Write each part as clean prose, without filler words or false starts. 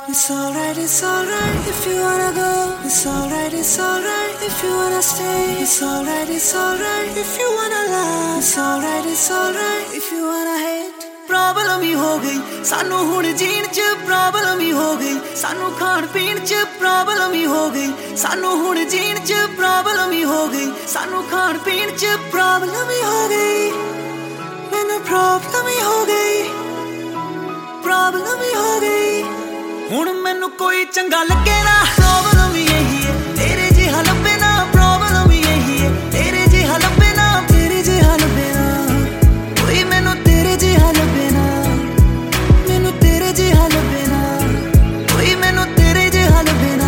It's alright if you wanna go. It's alright if you wanna stay. It's alright if you wanna lie. It's alright if you wanna hate. Problem ही हो गई सानू हुण जीण च problem ही हो गई सानू खाण पीण च प्रॉब्लम ही हो गई सानू हुण जीण च प्रॉब्लम ही हो गई सानू खाण पीण च प्रॉब्लम ही हो गई मैनू प्रॉब्लम ही हो गई प्रॉब्लम ही हो गई हुण मैनू कोई चंगा लगे ना प्रॉब्लम ही यही है तेरे जिहा लभे ना प्रॉब्लम ही यही है तेरे जिहा लभे ना तेरे जिहा लभे ना कोई मैनू तेरे जिहा लभे ना मैनू तेरे जिहा लभे ना कोई मैनू तेरे जिहा लभे ना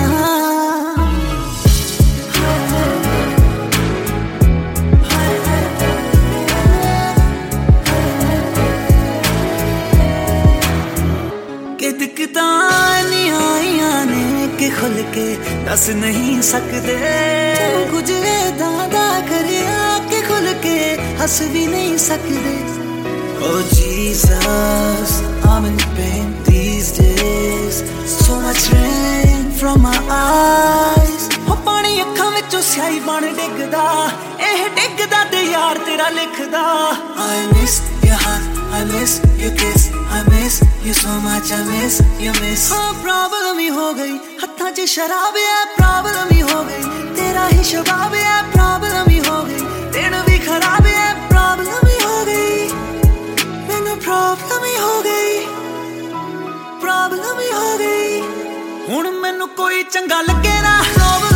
कि दिक्कतां नहीं आईयां ने कि खुल के दस नहीं सकदे कुछ दादा करिया कि खुल के हंस भी नहीं सकदे Oh Jesus, I'm in pain these days. So much rain from my eyes. हो पानी अखां विचों स्याही बन डिगदा एह डिगदा ते यार तेरा लिखदा I miss your heart, I miss your kiss, I miss you so much, I miss you miss. हाँ प्रॉब्लम ही हो गई हत्थां च शराब है प्रॉब्लम ही हो गई तेरा ही शबाब है प्रॉब्लम ही हो गई दिन भी खराब है प्रॉब्लम ही हो गई प्रॉब्लम ही हो गई प्रॉब्लम ही हो गई हुण मैनू कोई चंगा लगे ना